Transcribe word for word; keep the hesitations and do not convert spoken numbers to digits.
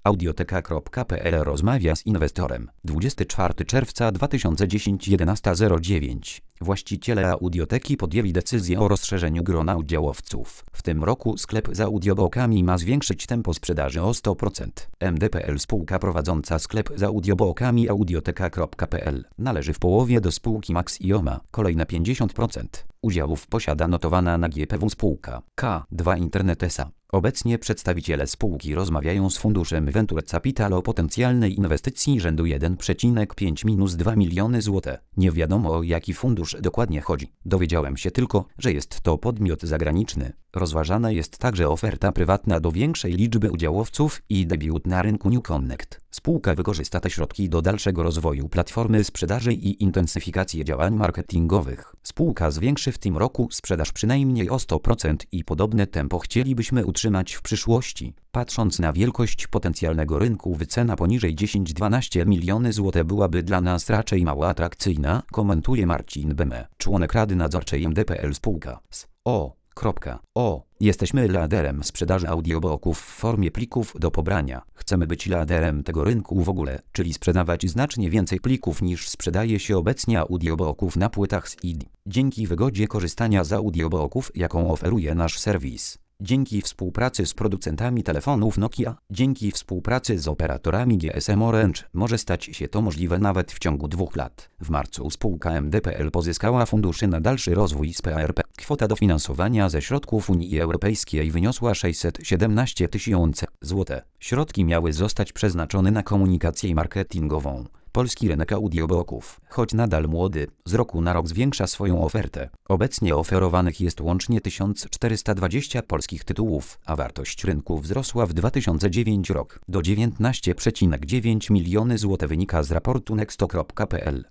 Audioteka kropka pe el rozmawia z inwestorem. dwudziestego czwartego czerwca dwa tysiące dziesiątego jedenasta zero dziewięć. Właściciele Audioteki podjęli decyzję o rozszerzeniu grona udziałowców. W tym roku sklep z audiobookami ma zwiększyć tempo sprzedaży o sto procent. M D P L spółka prowadząca sklep z audiobookami Audioteka kropka pe el należy w połowie do spółki Max i ma kolejne pięćdziesiąt procent udziałów posiada notowana na G P W spółka K dwa Internet S A. Obecnie przedstawiciele spółki rozmawiają z funduszem Venture Capital o potencjalnej inwestycji rzędu jeden przecinek pięć do dwóch miliony złotych. Nie wiadomo, o jaki fundusz dokładnie chodzi. Dowiedziałem się tylko, że jest to podmiot zagraniczny. Rozważana jest także oferta prywatna do większej liczby udziałowców i debiut na rynku New Connect. Spółka wykorzysta te środki do dalszego rozwoju platformy sprzedaży i intensyfikacji działań marketingowych. Spółka zwiększy w tym roku sprzedaż przynajmniej o sto procent i podobne tempo chcielibyśmy utrzymać w przyszłości. Patrząc na wielkość potencjalnego rynku, wycena poniżej dziesięć do dwunastu miliony złotych byłaby dla nas raczej mało atrakcyjna, komentuje Marcin Beme, członek Rady Nadzorczej M D P L spółka z O. O. Jesteśmy liderem sprzedaży audiobooków w formie plików do pobrania. Chcemy być liderem tego rynku w ogóle, czyli sprzedawać znacznie więcej plików niż sprzedaje się obecnie audiobooków na płytach C D. Dzięki wygodzie korzystania z audiobooków, jaką oferuje nasz serwis. Dzięki współpracy z producentami telefonów Nokia, dzięki współpracy z operatorami G S M Orange może stać się to możliwe nawet w ciągu dwóch lat. W marcu spółka M D P L pozyskała fundusze na dalszy rozwój z P A R P. Kwota dofinansowania ze środków Unii Europejskiej wyniosła sześćset siedemnaście tysięcy złotych. Środki miały zostać przeznaczone na komunikację marketingową. Polski rynek audiobooków, choć nadal młody, z roku na rok zwiększa swoją ofertę. Obecnie oferowanych jest łącznie tysiąc czterysta dwadzieścia polskich tytułów, a wartość rynku wzrosła w dwa tysiące dziewiątym roku do dziewiętnaście przecinek dziewięć miliony złotych, wynika z raportu nexto kropka pe el.